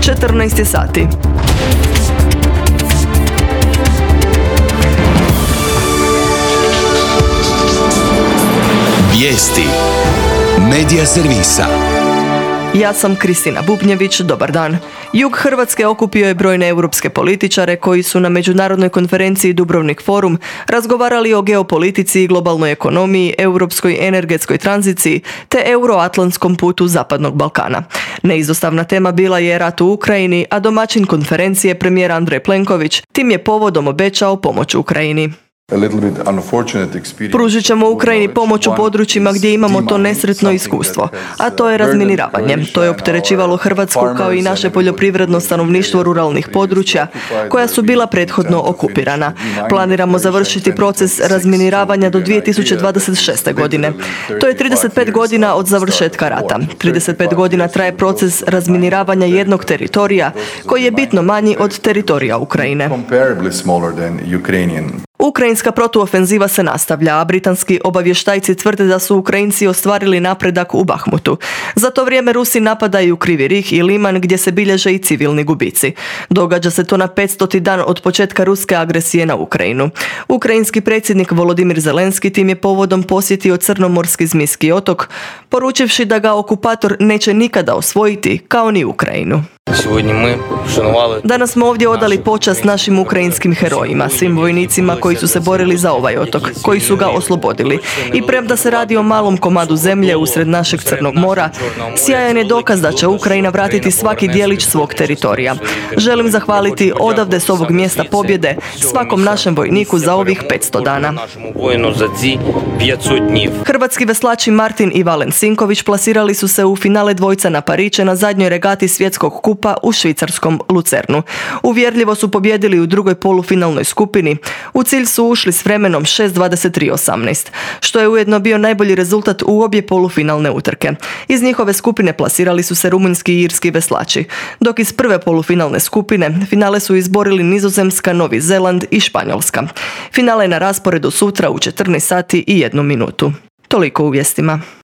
14 je sati. Vijesti Medija servisa. Ja sam Kristina Bubnjević, dobar dan. Jug Hrvatske okupio je brojne europske političare koji su na međunarodnoj konferenciji Dubrovnik Forum razgovarali o geopolitici i globalnoj ekonomiji, europskoj energetskoj tranziciji te euroatlantskom putu Zapadnog Balkana. Neizostavna tema bila je rat u Ukrajini, a domaćin konferencije premijer Andrej Plenković tim je povodom obećao pomoć Ukrajini. Pružit ćemo Ukrajini pomoć u područjima gdje imamo to nesretno iskustvo, a to je razminiravanje. To je opterećivalo Hrvatsku kao i naše poljoprivredno stanovništvo ruralnih područja koja su bila prethodno okupirana. Planiramo završiti proces razminiravanja do 2026. godine. To je 35 godina od završetka rata. 35 godina traje proces razminiravanja jednog teritorija koji je bitno manji od teritorija Ukrajine. Ukrajinska protuofenziva se nastavlja, a britanski obavještajci tvrde da su Ukrajinci ostvarili napredak u Bahmutu. Za to vrijeme Rusi napadaju Krivi Rih i Liman gdje se bilježe i civilni gubici. Događa se to na 500. dan od početka ruske agresije na Ukrajinu. Ukrajinski predsjednik Volodimir Zelenski tim je povodom posjetio Crnomorski Zmijski otok, poručivši da ga okupator neće nikada osvojiti, kao ni Ukrajinu. Danas smo ovdje odali počast našim ukrajinskim herojima, svim vojnicima koji su se borili za ovaj otok, koji su ga oslobodili. I premda se radi o malom komadu zemlje usred našeg Crnog mora, sjajan je dokaz da će Ukrajina vratiti svaki dijelić svog teritorija. Želim zahvaliti odavde s ovog mjesta pobjede svakom našem vojniku za ovih 500 dana. Hrvatski veslači Martin i Valen Sinković plasirali su se u finale dvojca na Pariće na zadnjoj regati svjetskog kupa u švicarskom Lucernu. Uvjerljivo su pobjedili u drugoj polufinalnoj skupini. U cilj su ušli s vremenom 6:23:18, što je ujedno bio najbolji rezultat u obje polufinalne utrke. Iz njihove skupine plasirali su se rumunjski i irski veslači, dok iz prve polufinalne skupine finale su izborili Nizozemska, Novi Zeland i Španjolska. Finale je na rasporedu sutra u 14 sati i 1 minutu. Toliko u vijestima.